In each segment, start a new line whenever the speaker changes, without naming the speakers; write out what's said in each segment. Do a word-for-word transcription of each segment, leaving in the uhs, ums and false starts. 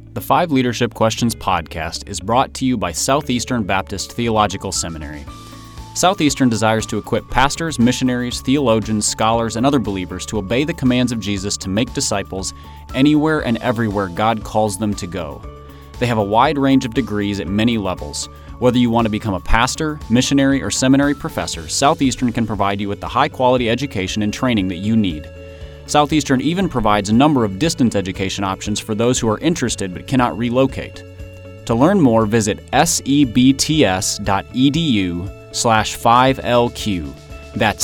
The Five Leadership Questions podcast is brought to you by Southeastern Baptist Theological Seminary. Southeastern desires to equip pastors, missionaries, theologians, scholars, and other believers to obey the commands of Jesus to make disciples anywhere and everywhere God calls them to go. They have a wide range of degrees at many levels. Whether you want to become a pastor, missionary, or seminary professor, Southeastern can provide you with the high-quality education and training that you need. Southeastern even provides a number of distance education options for those who are interested but cannot relocate. To learn more, visit sebts.edu slash 5LQ. That's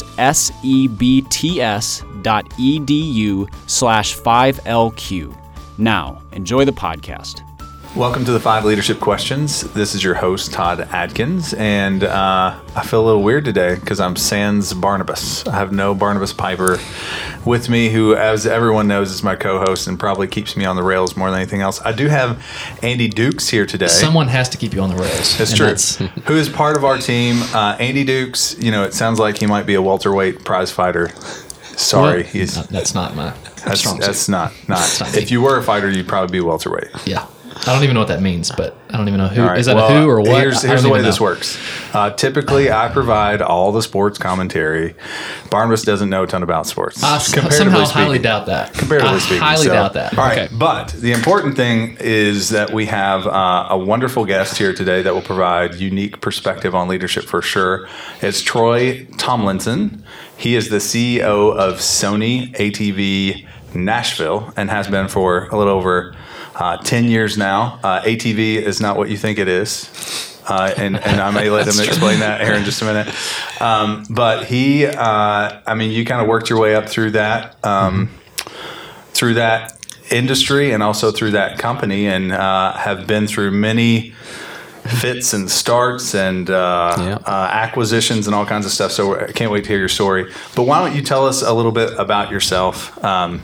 sebts.edu slash 5LQ. Now, enjoy the podcast.
Welcome to the Five Leadership Questions. This is your host, Todd Adkins, and uh, I feel a little weird today because I'm sans Barnabas. I have no Barnabas Piper with me, who, as everyone knows, is my co-host and probably keeps me on the rails more than anything else. I do have Andy Dukes here today.
Someone has to keep you on the rails.
That's true. That's... who is part of our team. Uh, Andy Dukes, you know, it sounds like he might be a welterweight prize fighter. Sorry.
Well,
he's
no, that's not my
That's,
strong
that's
suit.
not. not.
That's not
if you were a fighter, you'd probably be welterweight.
Yeah. I don't even know what that means, but I don't even know who.
Right.
Is that
well,
a who or what?
Here's, here's the way
know.
this works. Uh, typically, I provide all the sports commentary. Barnabas doesn't know a ton about sports.
I somehow highly doubt that.
Comparatively
I
speaking.
highly
so,
doubt that.
All right.
Okay.
But the important thing is that we have uh, a wonderful guest here today that will provide unique perspective on leadership for sure. It's Troy Tomlinson. He is the C E O of Sony A T V Nashville and has been for a little over Uh, ten years now. Uh, A T V is not what you think it is. Uh, and, and I may let him explain that here in just a minute. Um, but he, uh, I mean, you kind of worked your way up through that, um, mm-hmm. through that industry and also through that company, and uh, have been through many fits and starts and uh, yeah. uh, acquisitions and all kinds of stuff. So I can't wait to hear your story. But why don't you tell us a little bit about yourself? Um,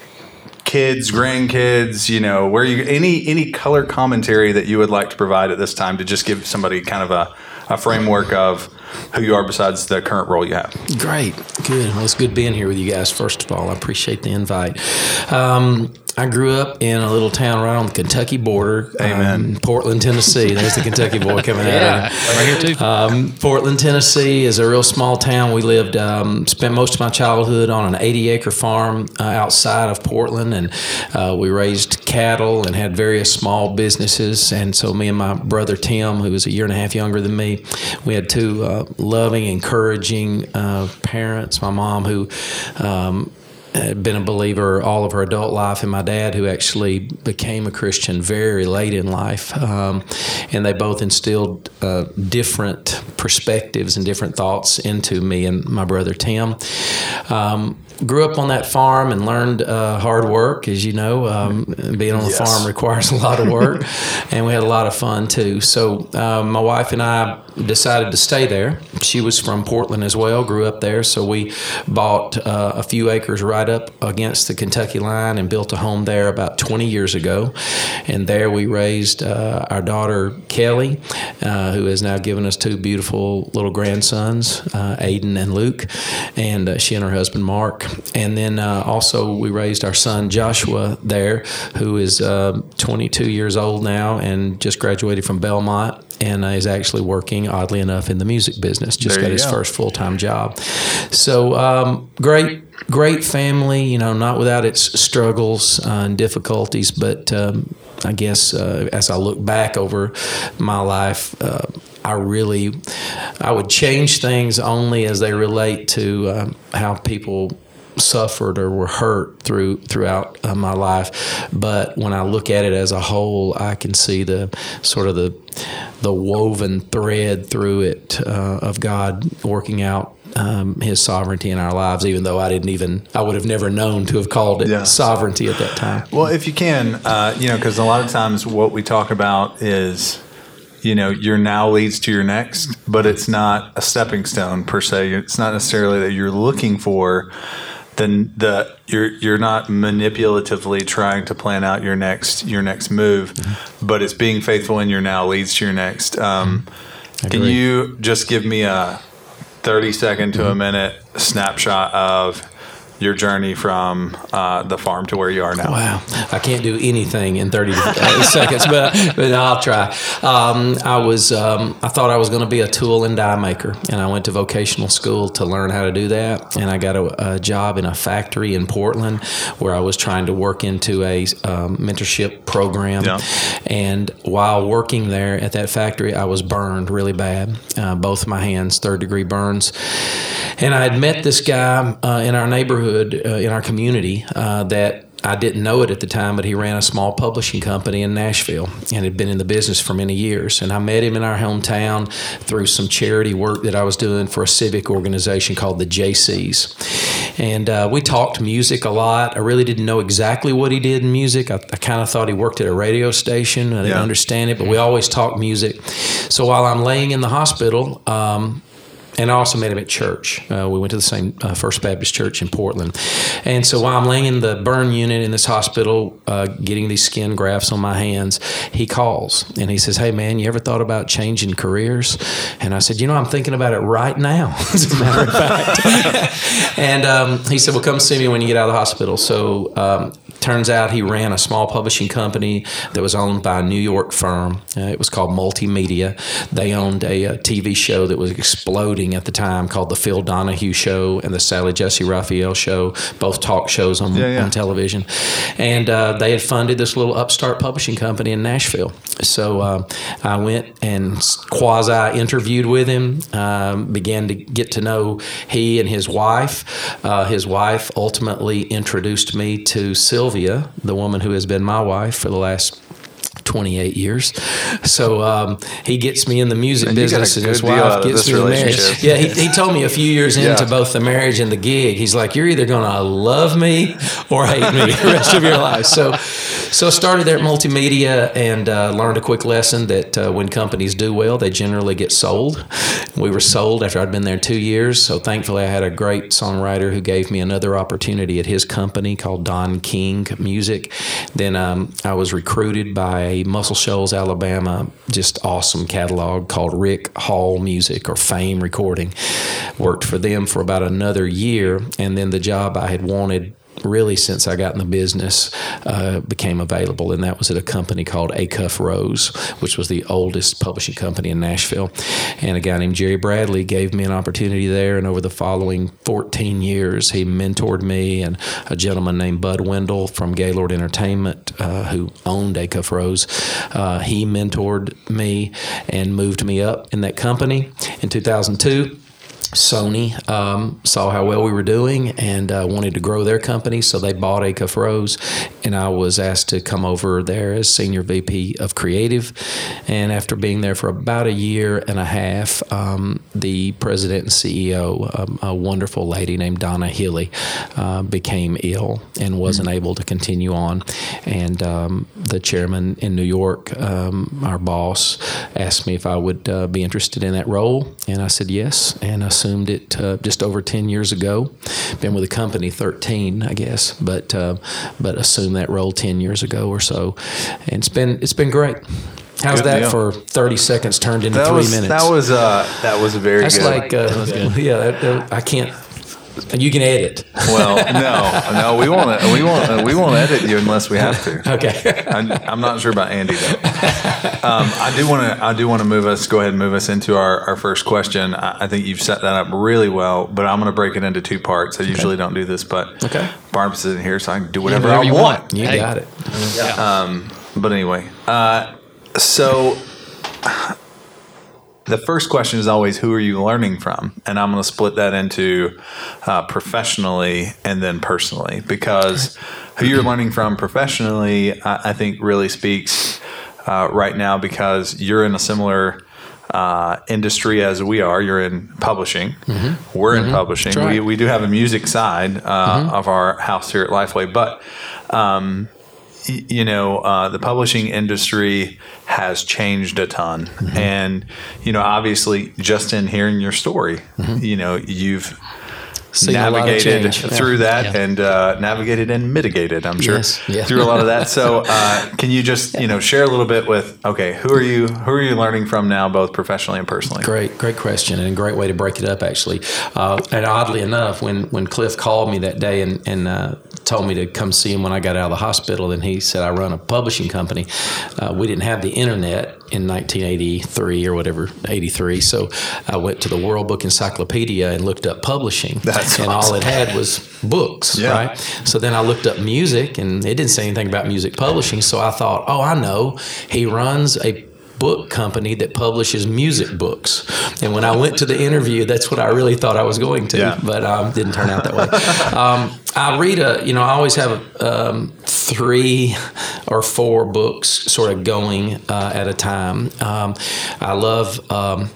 kids, grandkids, you know, where you any any color commentary that you would like to provide at this time to just give somebody kind of a, a framework of who you are besides the current role you have.
Great. Good. Well, it's good being here with you guys, first of all. I appreciate the invite. Um, I grew up in a little town right on the Kentucky border.
Amen.
Um, Portland, Tennessee. There's the Kentucky boy coming
yeah,
out.
Right here too.
Um, Portland, Tennessee is a real small town. We lived, um, spent most of my childhood on an eighty acre farm uh, outside of Portland, and uh, we raised cattle and had various small businesses. And so me and my brother Tim, who was a year and a half younger than me, we had two uh, loving, encouraging uh, parents. My mom, who um, had been a believer all of her adult life, and my dad, who actually became a Christian very late in life. Um, and they both instilled uh, different perspectives and different thoughts into me and my brother Tim. Um, grew up on that farm and learned uh, hard work, as you know. Um, being on a yes. farm requires a lot of work, and we had a lot of fun too. So uh, my wife and I decided to stay there. She was from Portland as well, grew up there, so we bought uh, a few acres right up against the Kentucky line and built a home there about twenty years ago. And there we raised uh, our daughter Kelly, uh, who has now given us two beautiful little grandsons, uh, Aiden and Luke, and uh, she and her husband Mark. And then uh, also we raised our son Joshua there, who is uh, twenty-two years old now and just graduated from Belmont, and uh, is actually working, oddly enough, in the music business. Just
there
got his
go.
first full-time job. So um, great, great family, you know, not without its struggles uh, and difficulties, but um, I guess uh, as I look back over my life, uh, I really, I would change things only as they relate to uh, how people suffered or were hurt through throughout uh, my life. But when I look at it as a whole, I can see the sort of the the woven thread through it uh, of God working out um, His sovereignty in our lives, even though I didn't even, I would have never known to have called it
yes.
sovereignty at that time.
Well, if you can, uh, you know, because a lot of times what we talk about is, you know, your now leads to your next, but it's not a stepping stone per se. It's not necessarily that you're looking for then the you're you're not manipulatively trying to plan out your next your next move, mm-hmm. but it's being faithful in your now leads to your next. Um, can you just give me a thirty second to mm-hmm. a minute snapshot of your journey from uh, the farm to where you are now.
Wow. I can't do anything in thirty seconds, but, but I'll try. Um, I was, um, I thought I was going to be a tool and die maker, and I went to vocational school to learn how to do that. And I got a, a job in a factory in Portland where I was trying to work into a um, mentorship program. Yeah. And while working there at that factory, I was burned really bad, uh, both my hands, third degree burns. And I had met this guy uh, in our neighborhood, uh, in our community, uh, that I didn't know it at the time, but he ran a small publishing company in Nashville and had been in the business for many years. And I met him in our hometown through some charity work that I was doing for a civic organization called the J Cs. And uh, we talked music a lot. I really didn't know exactly what he did in music. I, I kind of thought he worked at a radio station. I didn't yeah. understand it, but we always talked music. So while I'm laying in the hospital, um, and I also met him at church. Uh, we went to the same uh, First Baptist Church in Portland. And so while I'm laying in the burn unit in this hospital, uh, getting these skin grafts on my hands, he calls and he says, "Hey man, you ever thought about changing careers?" And I said, "You know, I'm thinking about it right now," as a matter of fact. And um, he said, "Well, come see me when you get out of the hospital." So um, turns out he ran a small publishing company that was owned by a New York firm. Uh, it was called Multimedia. They owned a, a T V show that was exploding at the time called the Phil Donahue Show and the Sally Jesse Raphael Show, both talk shows on, yeah, yeah. on television. And uh, they had funded this little upstart publishing company in Nashville. So uh, I went and quasi-interviewed with him, um, began to get to know he and his wife. Uh, his wife ultimately introduced me to Sylvia, the woman who has been my wife for the last twenty-eight years. So um, he gets me in the music and business, and his wife gets me in marriage. Yeah, he, he told me a few years yeah. into both the marriage and the gig, he's like, "You're either going to love me or hate me the rest of your life." So, so started there at Multimedia and uh, learned a quick lesson that uh, when companies do well, they generally get sold. We were sold after I'd been there two years. So thankfully, I had a great songwriter who gave me another opportunity at his company called Don King Music. Then um, I was recruited by Muscle Shoals, Alabama, just awesome catalog called Rick Hall Music or Fame Recording. Worked for them for about another year, and then the job I had wanted really since I got in the business uh, became available, and that was at a company called Acuff Rose, which was the oldest publishing company in Nashville. And a guy named Jerry Bradley gave me an opportunity there, and over the following fourteen years, he mentored me, and a gentleman named Bud Wendell from Gaylord Entertainment, uh, who owned Acuff Rose, uh, he mentored me and moved me up in that company. In two thousand two, Sony um, saw how well we were doing and uh, wanted to grow their company, so they bought Acuff Rose, and I was asked to come over there as Senior V P of Creative. And after being there for about a year and a half, um, the president and C E O, um, a wonderful lady named Donna Healy, uh, became ill and wasn't mm-hmm. able to continue on. And um, the chairman in New York, um, our boss, asked me if I would uh, be interested in that role, and I said yes, and I assumed it uh, just over ten years ago. Been with the company thirteen, I guess, but uh, but assumed that role ten years ago or so, and it's been it's been great. How's good that deal. For thirty seconds turned into
that
three
was,
minutes?
That was uh, that was very
That's
good.
Like uh, that was like, uh, yeah, that, that, I can't. You can edit.
Well, no, no, we won't. We won't. We won't edit you unless we have to.
Okay.
I, I'm not sure about Andy though. Um, I do want to. I do want to move us. Go ahead and move us into our, our first question. I, I think you've set that up really well, but I'm going to break it into two parts. I usually okay. don't do this, but
okay.
Barnabas isn't here, so I can do whatever,
whatever
I
you
want.
want.
You hey. got it.
Yeah. Um, but anyway, uh, so. The first question is always, who are you learning from? And I'm going to split that into uh, professionally and then personally, because who you're learning from professionally, I, I think really speaks uh, right now, because you're in a similar uh, industry as we are. You're in publishing. Mm-hmm. We're mm-hmm. in publishing. Right. We we do have a music side uh, mm-hmm. of our house here at Lifeway, but um, you know, uh, the publishing industry has changed a ton. Mm-hmm. And, you know, obviously just in hearing your story, mm-hmm. you know, you've
Seen a lot of
navigated
change.
through that
Yeah.
and uh, navigated and mitigated, I'm sure,
Yes. Yeah.
through a lot of that. So uh, can you just, you know, share a little bit with, okay, who are you, who are you learning from now, both professionally and personally?
Great, great question, and a great way to break it up, actually. Uh, and oddly enough, when, when Cliff called me that day and, and uh, told me to come see him when I got out of the hospital, and he said, I run a publishing company. Uh, we didn't have the internet in nineteen eighty-three or whatever, eighty-three. So I went to the World Book Encyclopedia and looked up publishing.
That's
and
awesome.
all it had was books,
Yeah.
right? So then I looked up music, and it didn't say anything about music publishing. So I thought, oh, I know. He runs a book company that publishes music books. And when I went to the interview, that's what I really thought I was going to,
Yeah.
but um, didn't turn out that way. Um, I read a, you know, I always have um, three or four books sort of going uh, at a time. Um, I love. Um,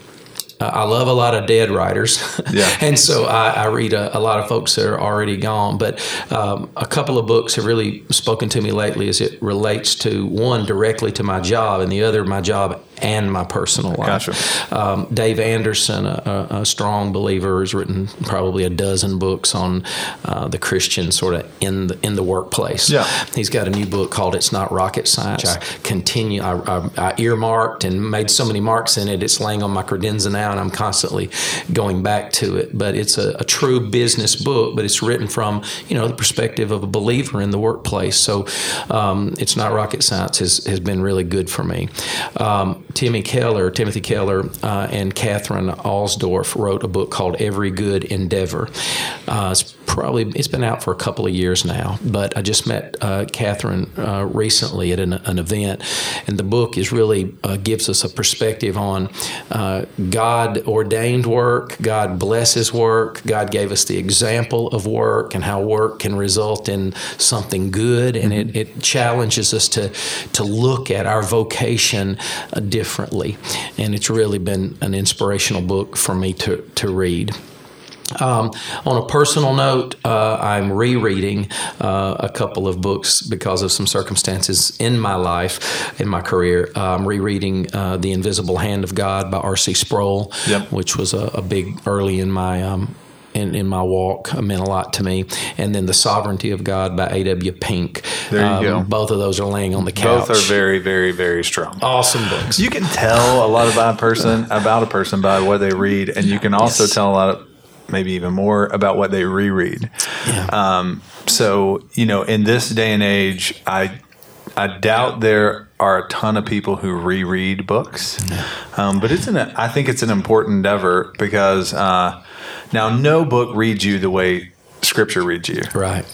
I love a lot of dead writers,
Yeah.
and so I, I read a, a lot of folks that are already gone. But um, a couple of books have really spoken to me lately as it relates to, one, directly to my job, and the other, my job and my personal life.
Gotcha.
Um, Dave Anderson, a, a, a strong believer, has written probably a dozen books on uh, the Christian sort of in the in the workplace.
Yeah.
He's got a new book called "It's Not Rocket Science." I continue. I, I, I earmarked and made so many marks in it. It's laying on my credenza now, and I'm constantly going back to it. But it's a, a true business book, but it's written from, you know, the perspective of a believer in the workplace. So um, "It's Not Rocket Science" has, has been really good for me. Um, Timmy Keller, Timothy Keller, uh, and Catherine Alsdorf wrote a book called "Every Good Endeavor." Uh, it's probably it's been out for a couple of years now, but I just met uh, Catherine uh, recently at an, an event, and the book is really uh, gives us a perspective on uh, God ordained work, God blesses work, God gave us the example of work and how work can result in something good, and it, it challenges us to to look at our vocation uh, differently, and it's really been an inspirational book for me to to read. Um, on a personal note, uh, I'm rereading uh, a couple of books because of some circumstances in my life, in my career. Uh, I'm rereading uh, The Invisible Hand of God by R C Sproul,
Yep.
which was a, a big early in my um, in, in my walk, it meant a lot to me. And then The Sovereignty of God by A W Pink.
There you
um,
go.
Both of those are laying on the couch.
Both are very, very, very strong.
awesome books.
You can tell a lot about a person about a person by what they read, and you can also
Yes.
tell a lot of, maybe even more, about what they reread.
Yeah.
Um, so, you know, in this day and age, I I doubt there are a ton of people who reread books, um, but it's an I think it's an important endeavor because uh, now no book reads you the way Scripture reads you.
Right.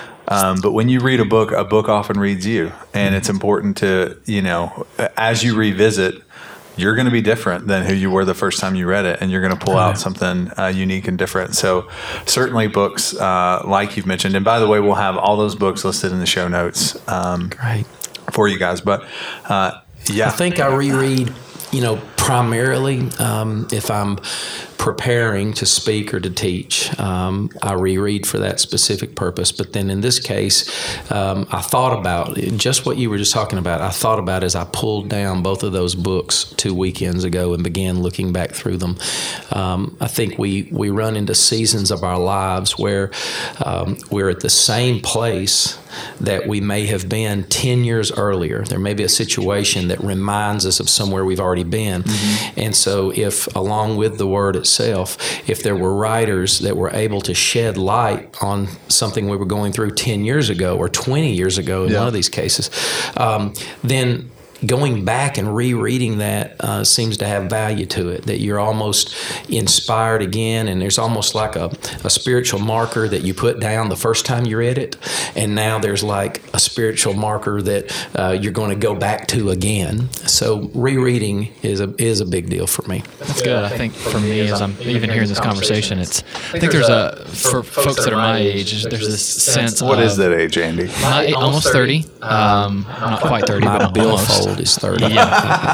Um, but when you read a book, a book often reads you, and it's important to, you know, as you revisit, you're going to be different than who you were the first time you read it, and you're going to pull out something uh, unique and different. So certainly books uh, like you've mentioned, and by the way, we'll have all those books listed in the show notes um,
Great.
for you guys. But uh, yeah,
I think I reread, you know, primarily um, if I'm preparing to speak or to teach, um, I reread for that specific purpose. But then in this case, um, I thought about just what you were just talking about. I thought about as I pulled down both of those books two weekends ago and began looking back through them. Um, I think we, we run into seasons of our lives where um, we're at the same place that we may have been ten years earlier. There may be a situation that reminds us of somewhere we've already been. Mm-hmm. And so if, along with the Word itself, if there were writers that were able to shed light on something we were going through ten years ago or twenty years ago in
Yeah.
one of these cases, um, then going back and rereading that uh, seems to have value to it, that you're almost inspired again, and there's almost like a, a spiritual marker that you put down the first time you read it, and now there's like a spiritual marker that uh, you're going to go back to again. So rereading is a is a big deal for me.
That's good. I think for me, as I'm even hearing this conversation, it's I think there's a for folks that are my age, there's this sense.
what
of,
is that age, Andy?
My, almost thirty. Um, not quite thirty,
My
but almost.
billfold is thirty.
Yeah.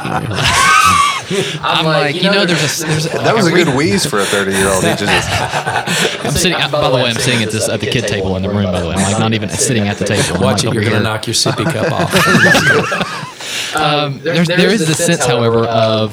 I'm like, you know, there's a there's a,
That was a
like
good wheeze for a thirty-year-old. He just
I'm sitting. By the way, I'm sitting at this at the kid table in the room. By the way, I'm like not even sitting at the table. I'm
Watch
like
it, you're
over
going to
here.
knock your sippy cup off.
Um, there's, there is the sense, however, of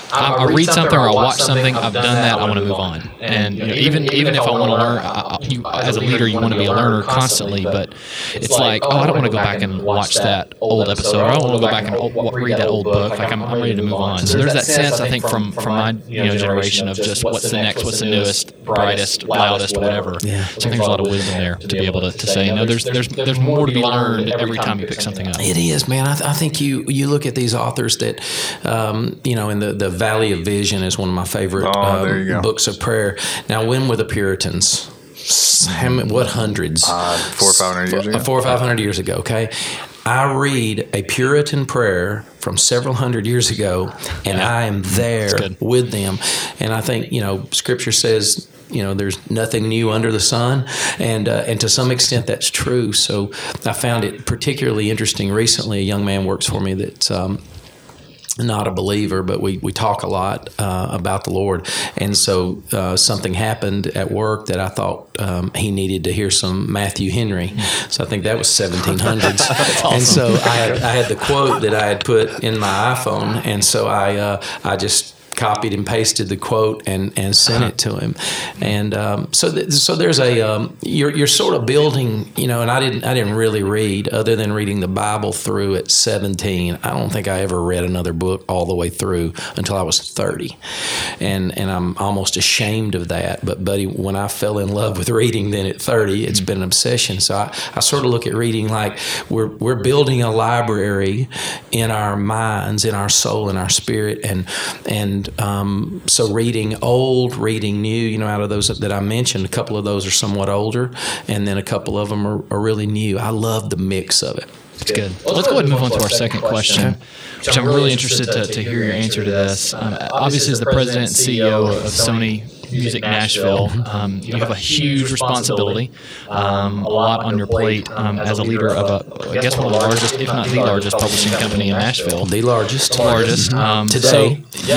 I, I read something or I watch something, I've done that, I want to move on. And you know, even even if I want to learn, I, you, as a leader, you want to be a learner constantly, but it's like, oh, I don't want to go back and watch that old episode, or I don't want to go back and old, read that old book. Like I'm, I'm ready to move on. So there's that sense, I think, from from my you know generation of just what's the next, what's the newest, brightest, loudest, whatever.
Yeah.
So I think there's a lot of wisdom there to be able to, to say, no, there's there's there's more to be learned every time you pick something up.
It is, man. I, th- I think you you look at these authors that, um, you know, in the, the Valley of Vision is one of my favorite
oh, there you
um,
go.
books of prayer. Now, when were the Puritans? How many, what hundreds?
Uh, four or five hundred years ago.
Four or five hundred years ago, okay? I read a Puritan prayer from several hundred years ago, and I am there with them. And I think, you know, Scripture says, you know, there's nothing new under the sun, and uh, and to some extent that's true. So I found it particularly interesting recently. A young man works for me that's um, not a believer, but we, we talk a lot uh, about the Lord. And so uh, something happened at work that I thought um, he needed to hear some Matthew Henry. So I think that was seventeen hundreds. Awesome. And so I had, I had the quote that I had put in my iPhone, and so I uh, I just copied and pasted the quote and, and sent it to him, and um, so th- so there's a um, you're you're sort of building, you know. And I didn't I didn't really read other than reading the Bible through at seventeen. I don't think I ever read another book all the way through until I was thirty, and and I'm almost ashamed of that. But buddy, when I fell in love with reading, then at thirty, it's been an obsession. So I, I sort of look at reading like we're we're building a library in our minds, in our soul, in our spirit, and and Um, so reading old, reading new, you know, out of those that I mentioned, a couple of those are somewhat older, and then a couple of them are, are really new. I love the mix of it.
It's good. Well, let's go ahead and move on to our second question, which I'm really interested to, to hear your answer to this. Um, obviously, as the president and C E O of Sony Music Nashville, um, you have a huge responsibility, um, a lot on your plate um, as a leader of, a, I guess, one of the largest, if not the largest, publishing company in Nashville.
The largest.
The largest. Um,
Today.
So,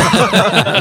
yeah.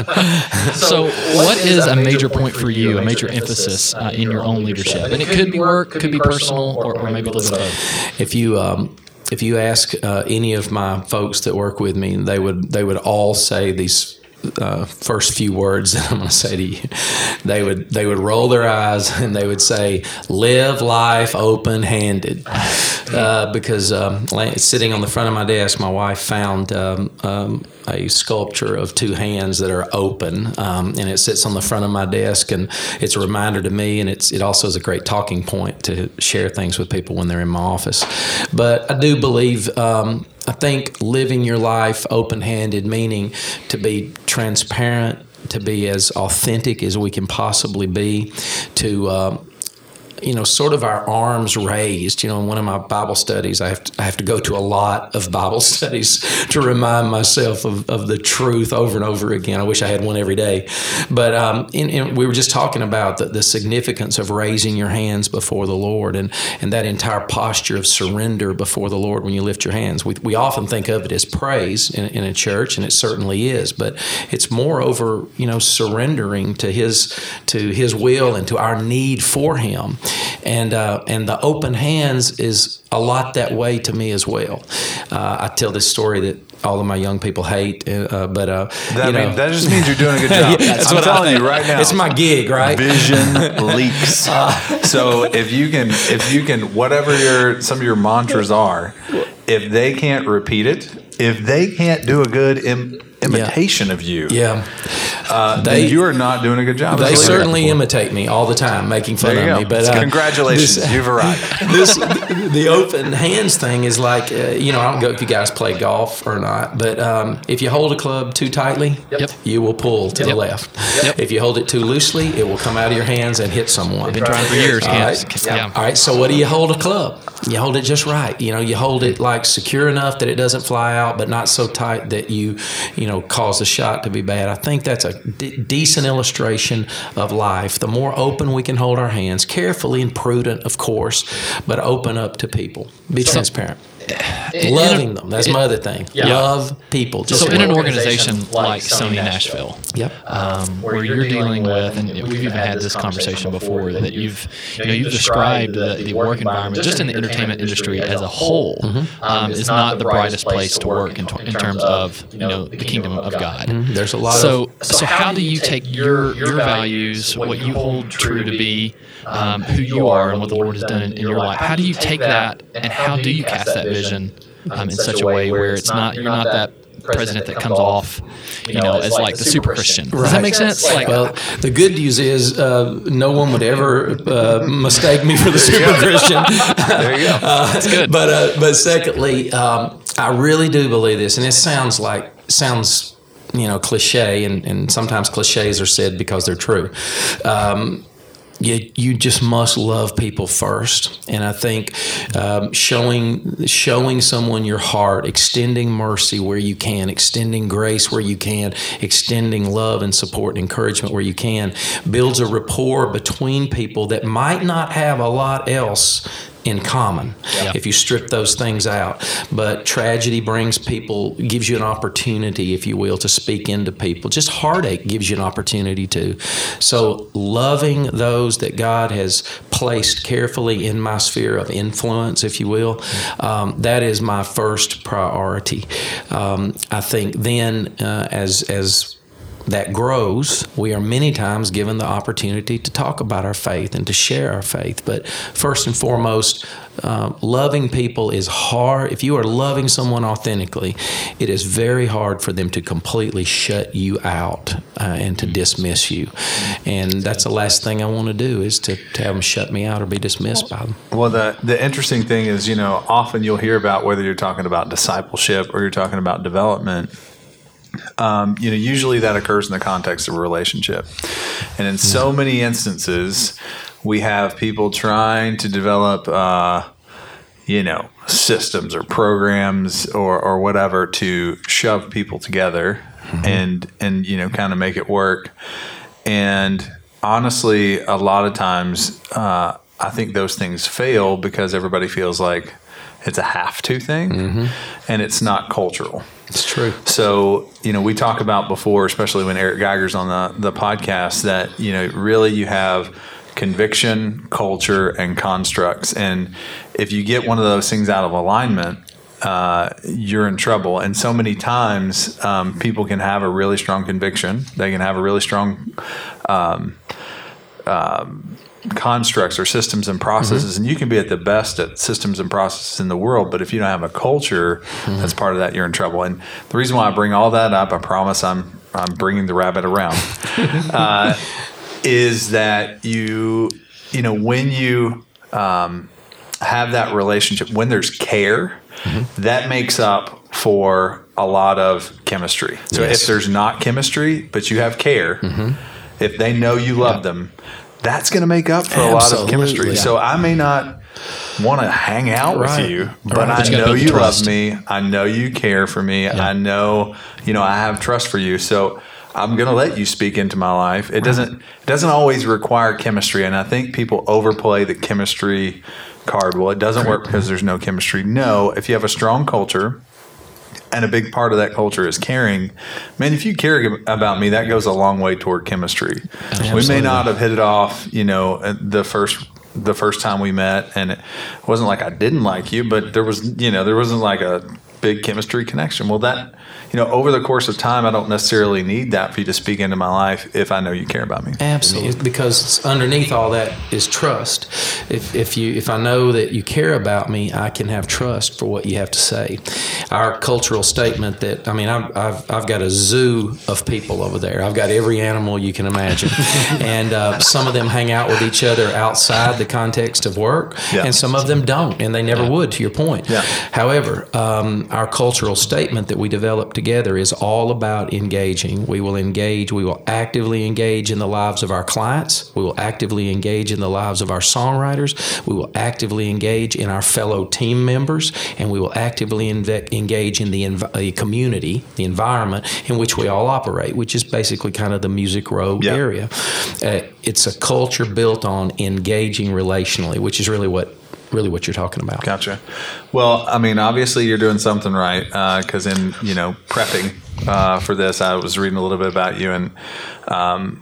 So what is a major point for you, a major emphasis uh, in your own leadership? And it could be work, could be personal, or, or maybe a little bit of both.
If you... Um, If you ask uh, any of my folks that work with me, they would they would all say these uh, first few words that I'm going to say to you. They would they would roll their eyes and they would say, "Live life open-handed," uh, because um, sitting on the front of my desk, my wife found um, um, a sculpture of two hands that are open, um, and it sits on the front of my desk, and it's a reminder to me, and it's it also is a great talking point to share things with people when they're in my office. But I do believe, um, I think living your life open-handed, meaning to be transparent, to be as authentic as we can possibly be, to uh, you know, sort of our arms raised. You know, in one of my Bible studies, I have to, I have to go to a lot of Bible studies to remind myself of, of the truth over and over again. I wish I had one every day. But um, in, in, we were just talking about the, the significance of raising your hands before the Lord, and, and that entire posture of surrender before the Lord when you lift your hands. We, we often think of it as praise in, in a church, and it certainly is, but it's moreover, you know, surrendering to His to His will and to our need for Him. And uh, and the open hands is a lot that way to me as well. Uh, I tell this story that all of my young people hate, uh, but uh,
that,
you know,
mean, that just means you're doing a good job.
Yeah, that's
I'm
what
telling
I
you right now.
It's my gig, right?
Vision leaks. Uh, so if you can, if you can, whatever your some of your mantras are, if they can't repeat it, if they can't do a good im- imitation
yeah.
of you,
yeah,
uh,
they,
then you are not doing a good job.
They certainly imitate me all the time, making fun
there you
of
go.
me. But uh,
congratulations,
this,
you've arrived.
This the open hands thing is like, uh, you know, I don't know if you guys play golf or not, but um, if you hold a club too tightly,
yep.
you will pull to
yep.
the left.
Yep.
If you hold it too loosely, it will come out of your hands and hit someone.
I've been trying for years.
All right.
Yeah.
All right. So what do you hold a club? You hold it just right. You know, you hold it like secure enough that it doesn't fly out, but not so tight that you, you know, cause the shot to be bad. I think that's a d- decent illustration of life. The more open we can hold our hands, carefully and prudent, of course, but open up to people. Be
so,
transparent. loving them. That's it, my other thing. Yeah. Love people.
Just so in an organization like Sony Nashville,
yep.
um, where you're dealing with, and we've even had this conversation before, that you've you know you've described the, the work environment just in the entertainment industry as a whole mm-hmm. um, is not the brightest place to work in, in terms of you know the kingdom of God.
Mm-hmm. There's a lot.
So
of,
so how do you take your your values, what you hold true to be, um, who you are, and what the Lord has done in, in your life? How do you take that, and how do you cast that vision um, in such a way where it's not you're not that president that comes off, you know, as like the super Christian. Does
right.
that make sense? Like,
well, the good news is uh, no one would ever uh, mistake me for the super Christian.
There you go.
Uh,
That's good.
But uh, but secondly, um, I really do believe this, and it sounds like sounds you know cliche, and, and sometimes cliches are said because they're true. Um, You, you just must love people first, and I think um, showing showing someone your heart, extending mercy where you can, extending grace where you can, extending love and support and encouragement where you can, builds a rapport between people that might not have a lot else in common yeah. if you strip those things out. But tragedy brings people, gives you an opportunity, if you will, to speak into people. Just heartache gives you an opportunity to. So loving those that God has placed carefully in my sphere of influence, if you will, um, that is my first priority. Um, I think then uh, as as that grows, we are many times given the opportunity to talk about our faith and to share our faith. But first and foremost, uh, loving people is hard. If you are loving someone authentically, it is very hard for them to completely shut you out uh, and to dismiss you. And that's the last thing I want to do, is to, to have them shut me out or be dismissed by them.
Well, the, the interesting thing is, you know, often you'll hear about whether you're talking about discipleship or you're talking about development. Um, you know, usually that occurs in the context of a relationship. And in so many instances, we have people trying to develop, uh, you know, systems or programs or, or whatever to shove people together mm-hmm. and, and, you know, kind of make it work. And honestly, a lot of times, uh, I think those things fail because everybody feels like it's a have to thing mm-hmm. and it's not cultural.
It's true.
So, you know, we talk about before, especially when Eric Geiger's on the, the podcast, that, you know, really you have conviction, culture, and constructs. And if you get one of those things out of alignment, uh, you're in trouble. And so many times um, people can have a really strong conviction. They can have a really strong um, um constructs or systems and processes, mm-hmm. and you can be at the best at systems and processes in the world, but if you don't have a culture mm-hmm. that's part of that, you're in trouble. And the reason why I bring all that up, I promise I'm I'm bringing the rabbit around, uh, is that you you know when you um, have that relationship, when there's care, mm-hmm. that makes up for a lot of chemistry. So yes. if there's not chemistry, but you have care, mm-hmm. if they know you love yeah. them, that's going to make up for a Absolutely. lot of chemistry. Yeah. So I may not want to hang out right. with you, but right. I know you love me. I know you care for me. Yeah. I know, you know, I have trust for you. So I'm going to let you speak into my life. It right. doesn't it doesn't always require chemistry. And I think people overplay the chemistry card. Well, it doesn't work because there's no chemistry. No, if you have a strong culture, and a big part of that culture is caring. Man, if you care about me, that goes a long way toward chemistry. Absolutely. We may not have hit it off, you know, the first the first time we met, and it wasn't like I didn't like you, but there was, you know, there wasn't like a big chemistry connection. Well, that, you know, over the course of time, I don't necessarily need that for you to speak into my life if I know you care about me.
Absolutely, because underneath all that is trust. If if you if I know that you care about me, I can have trust for what you have to say. Our cultural statement that, I mean, I've I've, I've got a zoo of people over there. I've got every animal you can imagine, and uh, some of them hang out with each other outside the context of work, yeah. and some of them don't, and they never yeah. would. To your point.
Yeah.
However, um, our cultural statement that we developed together is all about engaging. We will engage. We will actively engage in the lives of our clients. We will actively engage in the lives of our songwriters. We will actively engage in our fellow team members, and we will actively inve- engage in the, env- the community, the environment in which we all operate, which is basically kind of the Music Row yep. area. Uh, it's a culture built on engaging relationally, which is really what really what you're talking about.
Gotcha. Well, I mean, obviously you're doing something right, because uh, in, you know, prepping uh, for this, I was reading a little bit about you, and um,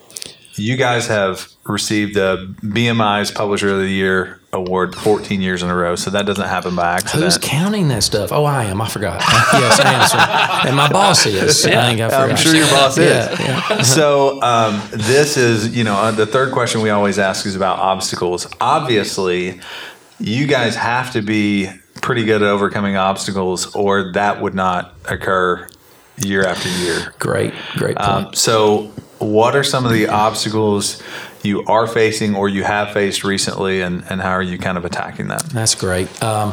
you guys have received the B M I's Publisher of the Year award fourteen years in a row, so that doesn't happen by accident.
Who's counting that stuff? Oh, I am. I forgot. Yes, I am. Sir. And my boss is.
Yeah,
I think I forgot.
I'm sure your boss is.
Yeah, yeah.
So um, this is, you know, uh, the third question we always ask is about obstacles. Obviously, you guys have to be pretty good at overcoming obstacles, or that would not occur year after year.
Great, great point.
Um, so what are some of the obstacles you are facing or you have faced recently, and, and how are you kind of attacking that?
That's great. Um,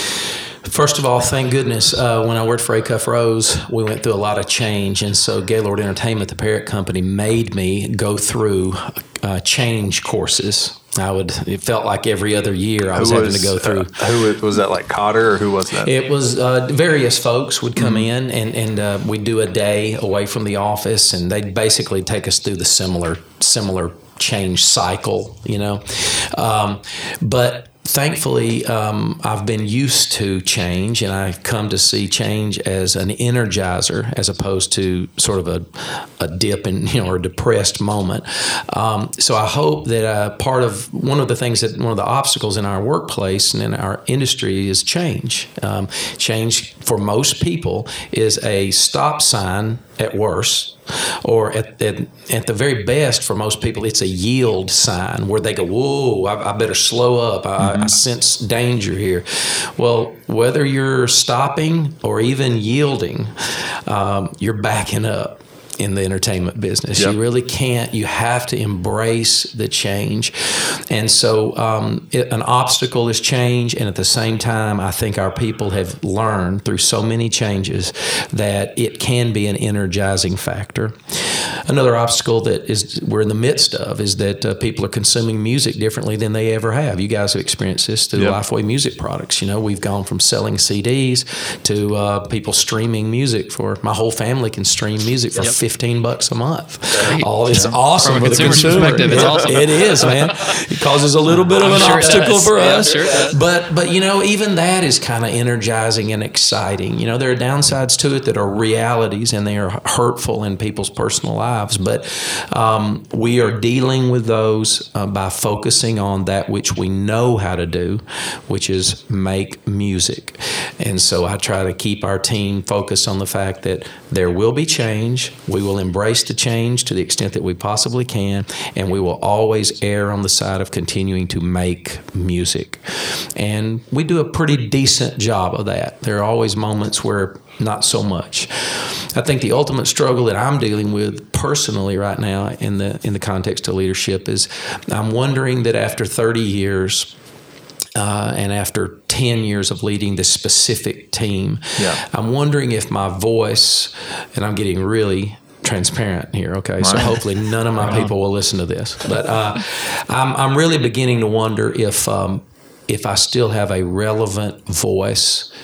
first of all, thank goodness, uh, when I worked for Acuff Rose, we went through a lot of change. And so Gaylord Entertainment, the parent company, made me go through uh, change courses. I would. It felt like every other year I was, was having to go through.
Uh, who was, was that? Like Cotter, or who was that?
It was uh, various folks would come mm-hmm. in, and and uh, we'd do a day away from the office, and they'd basically take us through the similar similar change cycle, you know. Um, but thankfully, um, I've been used to change, and I've come to see change as an energizer as opposed to sort of a, a dip in, you know, or a depressed moment. Um, so I hope that uh, part of one of the things that one of the obstacles in our workplace and in our industry is change. Um, change for most people is a stop sign at worst, or at, at at the very best for most people, it's a yield sign where they go, whoa, I, I better slow up. I, mm-hmm. I sense danger here. Well, whether you're stopping or even yielding, um, you're backing up in the entertainment business. Yep. You really can't. You have to embrace the change. And so um, it, an obstacle is change, and at the same time, I think our people have learned through so many changes that it can be an energizing factor. Another obstacle that is we're in the midst of is that uh, people are consuming music differently than they ever have. You guys have experienced this through yep. Lifeway Music Products. You know, we've gone from selling C Ds to uh, people streaming music. For my whole family can stream music for yep. fifteen bucks a month. Oh, it's yeah. awesome
from a
for the
consumer's
consumer.
perspective. It's awesome.
It is, man. It causes a little bit of
I'm
an
sure
obstacle for
yeah,
us.
Sure it
but but you know, even that is kind of energizing and exciting. You know, there are downsides to it that are realities, and they are hurtful in people's personal lives. But um, we are dealing with those uh, by focusing on that which we know how to do, which is make music. And so I try to keep our team focused on the fact that there will be change. We will embrace the change to the extent that we possibly can, and we will always err on the side of continuing to make music. And we do a pretty decent job of that. There are always moments where not so much. I think the ultimate struggle that I'm dealing with personally right now in the in the context of leadership is I'm wondering that after thirty years uh, and after ten years of leading this specific team, yeah. I'm wondering if my voice, and I'm getting really transparent here, okay? Right. So hopefully none of my right people will listen to this. But uh, I'm, I'm really beginning to wonder if um, if I still have a relevant voice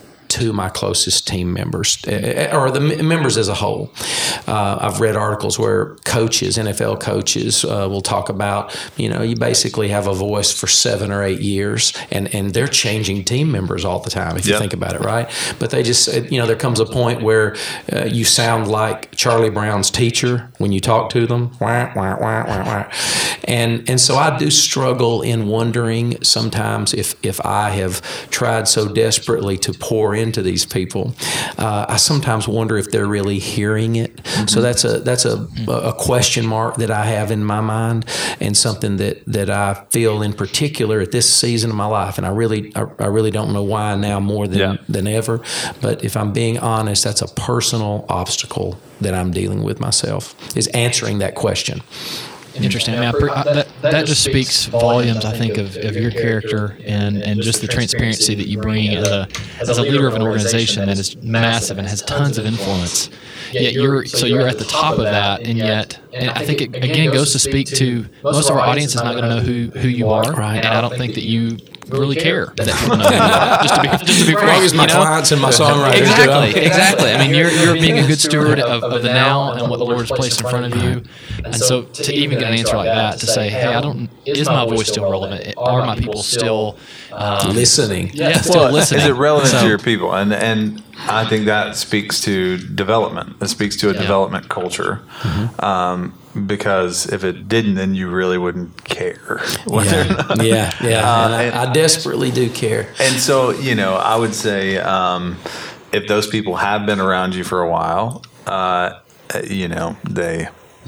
to my closest team members, or the members as a whole. Uh, I've read articles where coaches, N F L coaches, uh, will talk about, you know, you basically have a voice for seven or eight years, and, and they're changing team members all the time, if yep. you think about it, right? But they just, you know, there comes a point where uh, you sound like Charlie Brown's teacher when you talk to them. Wah, wah, wah, wah, wah. And, and so I do struggle in wondering sometimes if, if I have tried so desperately to pour in into these people, uh, I sometimes wonder if they're really hearing it. Mm-hmm. So that's a that's a, a question mark that I have in my mind, and something that, that I feel in particular at this season of my life. And I really I, I really don't know why now more than yeah. than ever. But if I'm being honest, that's a personal obstacle that I'm dealing with myself, is answering that question.
Interesting. I mean, I, that, that just speaks volumes, I think, of, of your character and, and just the transparency that you bring as a as a leader of an organization that is massive and has tons of influence. Yet you're so you're at the top of that, and yet and I think it again goes to speak to most of our audience is not going to know who, who you are,
right?
And I don't think that you really care that people know who you are. Just to be, just to be frank,
as my
you know?
clients and my songwriters.
Exactly, exactly. I mean, you're you're being a good steward of, of the now and what the Lord has placed in front of you. And so to even get an answer like that, to say, hey, I don't, is my voice still relevant? Are my people still um,
listening?
Yeah, still
well,
listening.
Is it relevant
So-
to your people? And and I think that speaks to development. It speaks to a
Yeah.
development culture.
Mm-hmm.
Um, because if it didn't, then you really wouldn't care. whether or not-
Yeah, yeah, yeah.
Uh,
and I,
and-
I desperately do care.
And so, you know, I would say um, if those people have been around you for a while, uh, you know, they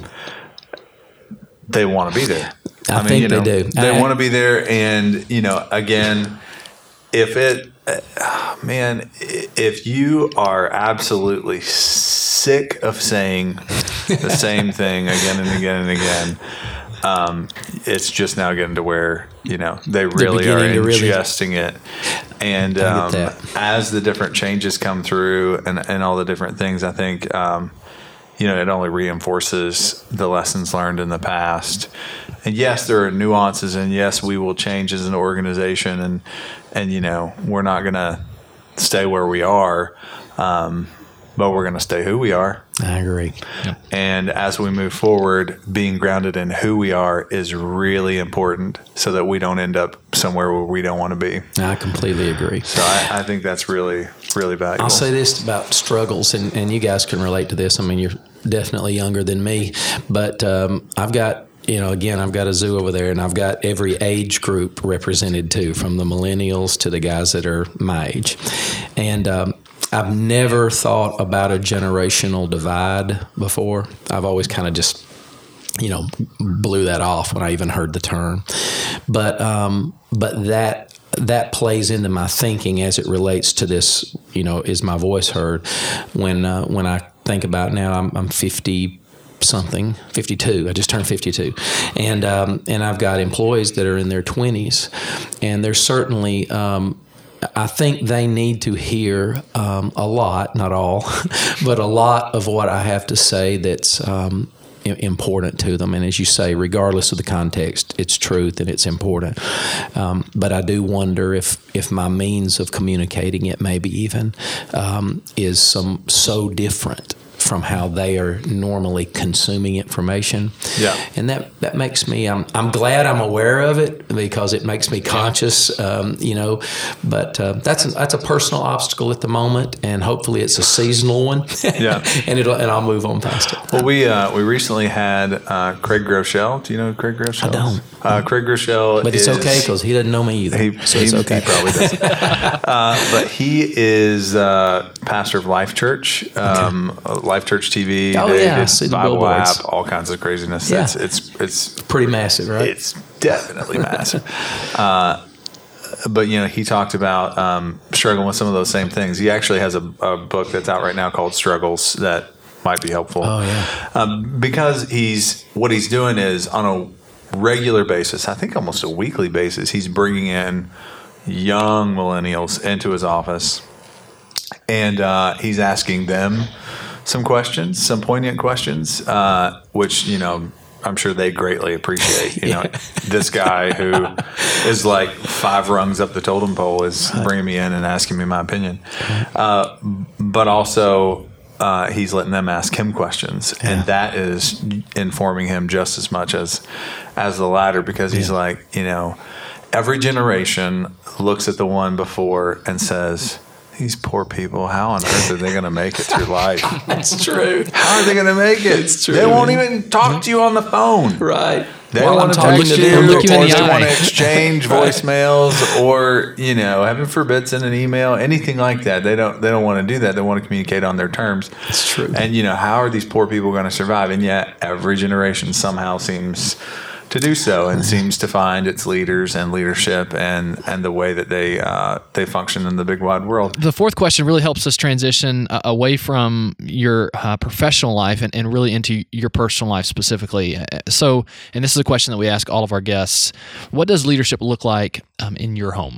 they want to be there.
I
mean,
think
you
they
know,
do.
They
I-
want to be there, and you know, again, if it, uh, man, i- if you are absolutely sick of saying the same thing again and again and again. Um, it's just now getting to where, you know, they really are
beginning to really-
ingesting it. And
I
um,
get that.
as the different changes come through and, and all the different things, I think, um, you know, it only reinforces the lessons learned in the past. And yes, there are nuances, and yes, we will change as an organization, and, and you know, we're not going to stay where we are, um, but we're going to stay who we are.
I agree.
And as we move forward, being grounded in who we are is really important so that we don't end up somewhere where we don't want to be.
I completely agree.
So I, I think that's really, really valuable.
I'll say this about struggles, and, and you guys can relate to this. I mean, you're definitely younger than me, but um, I've got, you know, again, I've got a zoo over there, and I've got every age group represented too, from the millennials to the guys that are my age. And um, I've never thought about a generational divide before. I've always kind of just, you know, blew that off when I even heard the term. But um, but that that plays into my thinking as it relates to this, you know, is my voice heard? When uh, when I think about now, I'm, I'm fifty something, fifty-two. I just turned fifty-two, and um, and I've got employees that are in their twenties, and there's certainly. Um, I think they need to hear um, a lot, not all, but a lot of what I have to say that's um, i- important to them. And as you say, regardless of the context, it's truth and it's important. Um, but I do wonder if if my means of communicating it, maybe even, um, is some so different from how they are normally consuming information.
Yeah.
And that, that makes me, I'm, I'm glad I'm aware of it because it makes me conscious, um, you know, but uh, that's, a, that's a personal obstacle at the moment, and hopefully it's a seasonal one.
Yeah.
and it'll, and I'll move on past it.
Well, we uh, we recently had uh, Craig Groeschel. Do you know who Craig Groeschel?
I don't.
Uh, Craig Groeschel
But it's
is,
okay because he doesn't know me either.
He,
so
he,
it's okay.
he probably doesn't. uh, but he is uh, pastor of Life Church, um, Life Church T V.
Oh,
they
yeah, I
did
see the
Bible
billboards.
app, all kinds of craziness.
Yeah.
It's it's it's
Pretty massive, right?
it's definitely massive. Uh, but you know, he talked about um, struggling with some of those same things. He actually has a, a book that's out right now called Struggles that might be helpful.
Oh, yeah.
Um, because he's what he's doing is on a regular basis, I think almost a weekly basis, he's bringing in young millennials into his office, and uh, he's asking them some questions, some poignant questions, uh, which, you know, I'm sure they greatly appreciate. You know, this guy who is like five rungs up the totem pole is bringing me in and asking me my opinion. Uh, but also, uh, he's letting them ask him questions,
Yeah.
and that is informing him just as much as as the latter, because he's
Yeah.
like, you know, every generation looks at the one before and says, these poor people, how on earth are they going to make it through life?
That's true.
How are they going to make it?
It's true,
They won't
man.
even talk to you on the phone.
Right.
They
While I'm
want to
talking
text
to
you,
them,
look you in
or
the
they
eye.
want to exchange voicemails, or, you know, heaven forbid, send an email, anything like that. They don't. They don't want to do that. They want to communicate on their terms.
It's true.
And you know, how are these poor people going to survive? And yet, every generation somehow seems to do so, and seems to find its leaders and leadership and and the way that they uh, they function in the big wide world.
The fourth question really helps us transition uh, away from your uh, professional life and, and really into your personal life specifically. Uh, So, and this is a question that we ask all of our guests: what does leadership look like um, in your home?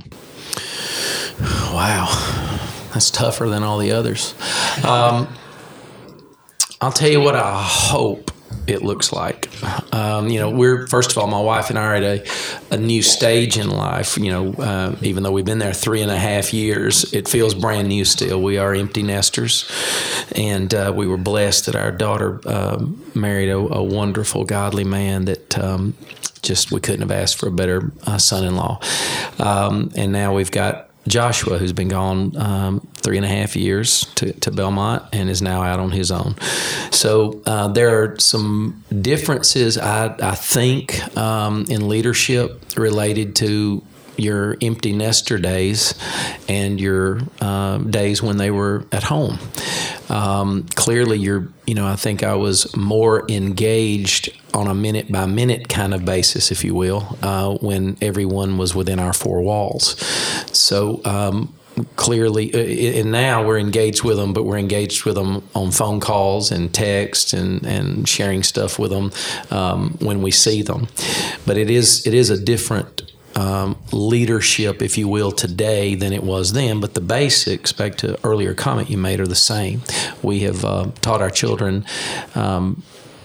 Wow, that's tougher than all the others. Um, I'll tell you what I hope it looks like. Um, you know, we're, first of all, my wife and I are at a, a new stage in life. You know, uh, even though we've been there three and a half years, it feels brand new still. We are empty nesters, and uh, we were blessed that our daughter uh, married a, a wonderful, godly man that um, just, we couldn't have asked for a better uh, son-in-law. Um, and now we've got Joshua, who's been gone um, three and a half years to, to Belmont and is now out on his own. So uh, there are some differences, I, I think, um, in leadership related to your empty nester days and your uh, days when they were at home. Um, clearly, you're, you know, I think I was more engaged on a minute by minute kind of basis, if you will, uh, when everyone was within our four walls. So um, clearly, and now we're engaged with them, but we're engaged with them on phone calls and text and, and sharing stuff with them um, when we see them. But it is it is a different Um, leadership, if you will, today than it was then. But the basics, back to earlier comment you made, are the same. We have uh, taught our children um,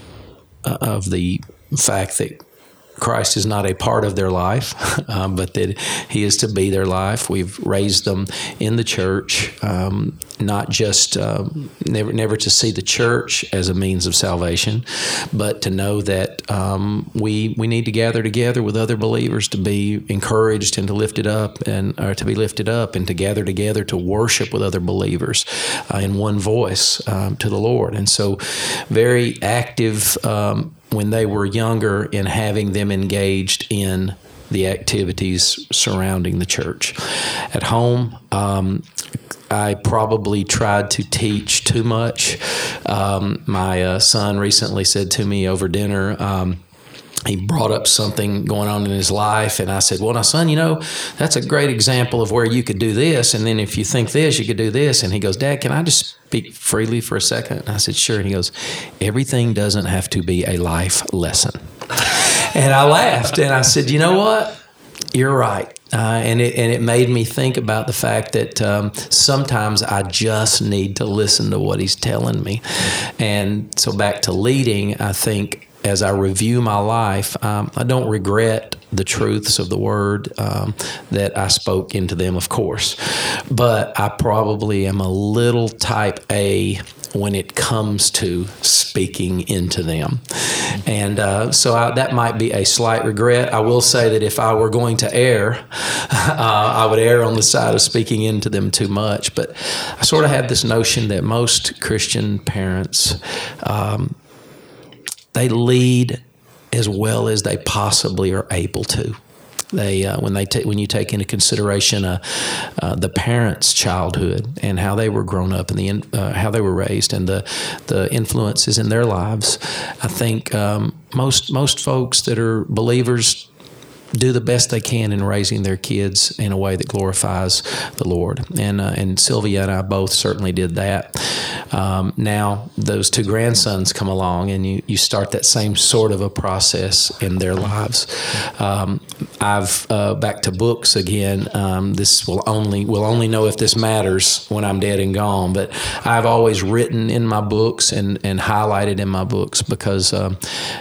of the fact that Christ is not a part of their life, um, but that He is to be their life. We've raised them in the church, um, not just um, never never to see the church as a means of salvation, but to know that um, we we need to gather together with other believers to be encouraged and to lift it up and or to be lifted up and to gather together to worship with other believers uh, in one voice um, to the Lord. And so, very active. Um, when they were younger, in having them engaged in the activities surrounding the church. At home, um, I probably tried to teach too much. Um, my uh, son recently said to me over dinner, um, he brought up something going on in his life, and I said, well, now, son, you know, that's a great example of where you could do this, and then if you think this, you could do this. And he goes, Dad, can I just speak freely for a second? And I said, sure. And he goes, everything doesn't have to be a life lesson. And I laughed, and I said, you know what? You're right. Uh, and it and it made me think about the fact that um, sometimes I just need to listen to what he's telling me. And so back to leading, I think, as I review my life, um, I don't regret the truths of the word um, that I spoke into them, of course. But I probably am a little type A when it comes to speaking into them. And uh, so I, that might be a slight regret. I will say that if I were going to err, uh, I would err on the side of speaking into them too much. But I sort of have this notion that most Christian parents, um, they lead as well as they possibly are able to. They uh, when they ta- when you take into consideration uh, uh, the parents' childhood and how they were grown up and the in, uh, how they were raised and the the influences in their lives, I think um, most most folks that are believers do the best they can in raising their kids in a way that glorifies the Lord. And uh, and Sylvia and I both certainly did that. Um, now those two grandsons come along, and you, you start that same sort of a process in their lives. Um, I've uh, back to books again. Um, this will only will only know if this matters when I'm dead and gone. But I've always written in my books and, and highlighted in my books because um,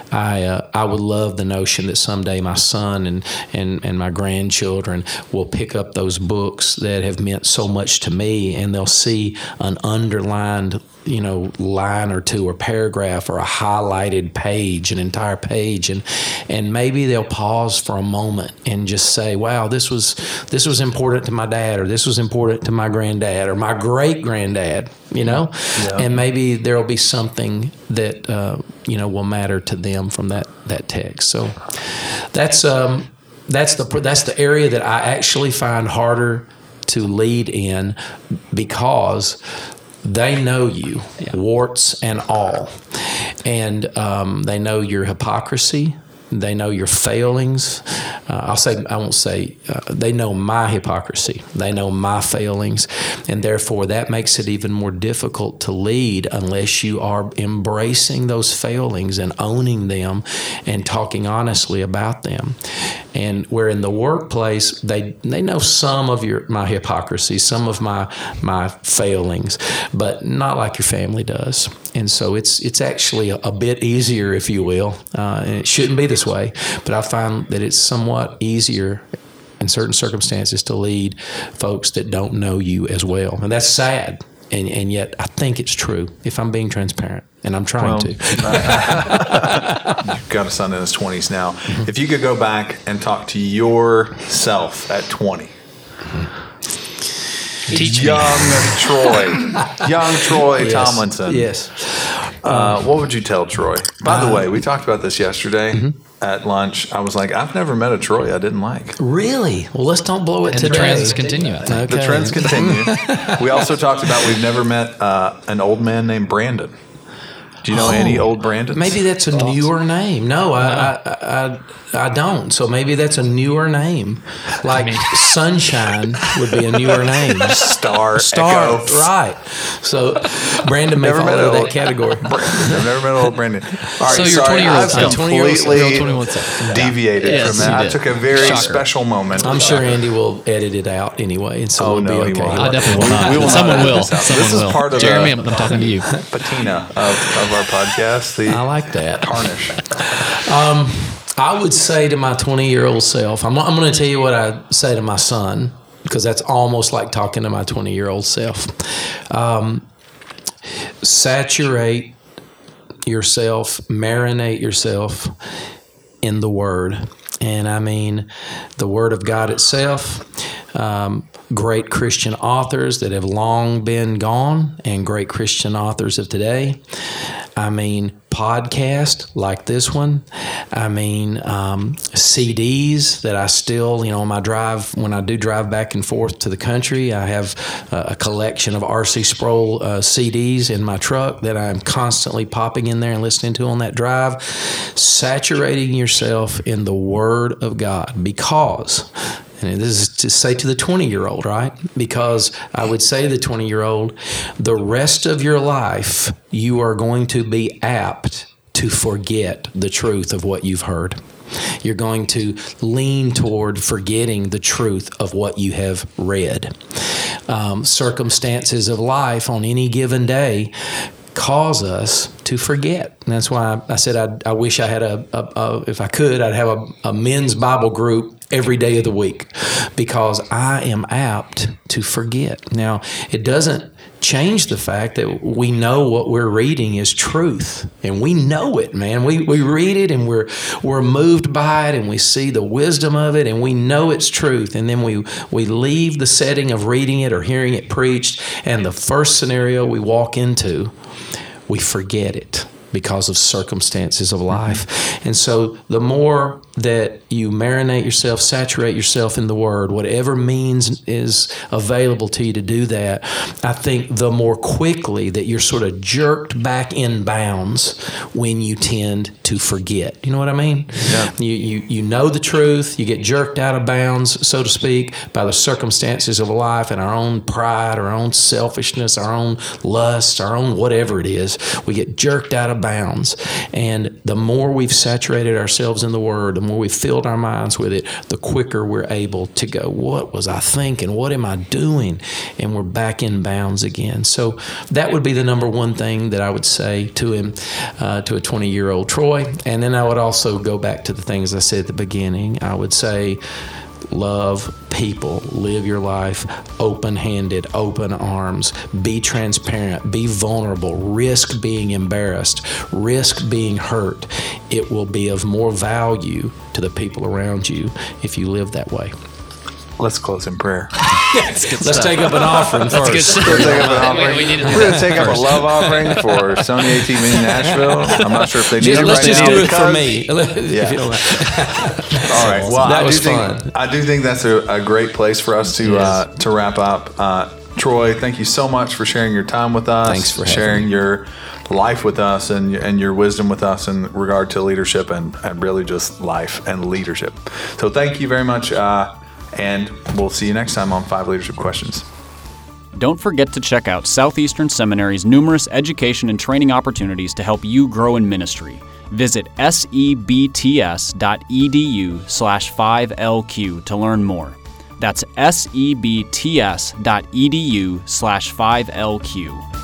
I uh, I would love the notion that someday my son and And, and my grandchildren will pick up those books that have meant so much to me, and they'll see an underlined, you know, line or two or paragraph or a highlighted page, an entire page, and and maybe they'll pause for a moment and just say, wow, this was this was important to my dad, or this was important to my granddad or my great granddad, you know, yeah. And maybe there'll be something that uh, you know will matter to them from that that text. So that's um that's the that's the area that I actually find harder to lead in, because they know you, yeah. warts and all, and um, they know your hypocrisy. They know your failings. uh, I'll say, I won't say, uh, they know my hypocrisy. They know my failings. And therefore, that makes it even more difficult to lead unless you are embracing those failings and owning them and talking honestly about them. And where in the workplace, they they know some of your my hypocrisy, some of my my failings, but not like your family does. And so it's it's actually a, a bit easier, if you will. Uh, and it shouldn't be this way, but I find that it's somewhat easier in certain circumstances to lead folks that don't know you as well. And that's sad. And, and yet I think it's true, if I'm being transparent, and I'm trying
well,
to.
You've got a son in his twenties now. Mm-hmm. If you could go back and talk to yourself at twenty,
Teach
young Troy, young Troy
yes.
Tomlinson.
Yes.
Uh, what would you tell Troy? By the
uh,
way, we talked about this yesterday mm-hmm. at lunch. I was like, I've never met a Troy I didn't like.
Really? Well, let's don't blow it
and
today.
The trends continue, I think.
Okay. The trends continue. We also talked about we've never met uh, an old man named Brandon. Do you know oh, any old Brandons?
Maybe that's a newer name. No, I, I, I, I don't. So maybe that's a newer name. Like I mean, Sunshine would be a newer name.
Star,
Star,
Echo.
Right. So Brandon may fall into that category.
I've never met an old Brandon. All right,
so
your
twenty-year-old
I've completely deviated
yes,
from that. I took a very
Shocker.
special moment.
I'm sure Andy will edit it out anyway, and so
oh,
we'll
no,
be okay.
I definitely will not.
We will
Someone
not
will.
This,
Someone
this
will.
is part of
Jeremy,
the
I'm talking to you.
patina of, of our podcast. The
I like that.
Tarnish.
Um, I would say to my twenty-year-old self, I'm, I'm going to tell you what I say to my son, because that's almost like talking to my twenty-year-old self. Um, saturate yourself, marinate yourself in the Word. And I mean the Word of God itself, um, great Christian authors that have long been gone, and great Christian authors of today. I mean podcasts like this one. I mean um, C Ds that I still, you know, on my drive, when I do drive back and forth to the country, I have uh, a collection of R C Sproul uh, C Ds in my truck that I'm constantly popping in there and listening to on that drive. Saturating yourself in the Word of God, because, and this is to say to the twenty-year-old, right? Because I would say to the twenty-year-old, the rest of your life, you are going to be apt to forget the truth of what you've heard. You're going to lean toward forgetting the truth of what you have read. Um, circumstances of life on any given day cause us to forget. And that's why I said I, I wish I had a, a, a, if I could, I'd have a, a men's Bible group every day of the week, because I am apt to forget. Now, it doesn't change the fact that we know what we're reading is truth, and we know it, man. We we read it and we're we're moved by it, and we see the wisdom of it, and we know it's truth. And then we we leave the setting of reading it or hearing it preached, and the first scenario we walk into, we forget it because of circumstances of life. Mm-hmm. And so the more that you marinate yourself, saturate yourself in the Word, whatever means is available to you to do that, I think the more quickly that you're sort of jerked back in bounds when you tend to forget. You know what I mean?
Yeah.
You, you, you know the truth, you get jerked out of bounds, so to speak, by the circumstances of life and our own pride, our own selfishness, our own lust, our own whatever it is. We get jerked out of bounds. And the more we've saturated ourselves in the Word, the more we've filled our minds with it, the quicker we're able to go, what was I thinking? What am I doing? And we're back in bounds again. So that would be the number one thing that I would say to him, uh, to a twenty-year-old Troy. And then I would also go back to the things I said at the beginning. I would say, love people, live your life open-handed, open arms, be transparent, be vulnerable, risk being embarrassed, risk being hurt. It will be of more value to the people around you if you live that way.
Let's close in prayer.
Let's take up an offering first.
Let's take up an offering.
We, we need to
We're going to take up a love offering for Sony ATV in Nashville. I'm not sure if they need
Just,
it
let's
right
just
now.
do it for
because-
me.
Yeah.
If you don't mind.
All right. Well,
That
I
was
do
fun.
think I do think that's a, a great place for us to
Yes.
uh, to wrap up. Uh, Troy, thank you so much for sharing your time with us.
Thanks for having
sharing
me.
your life with us and and your wisdom with us in regard to leadership and, and really just life and leadership. So thank you very much, uh, and we'll see you next time on Five Leadership Questions.
Don't forget to check out Southeastern Seminary's numerous education and training opportunities to help you grow in ministry. Visit sebts.edu slash 5LQ to learn more. That's sebts.edu slash 5LQ.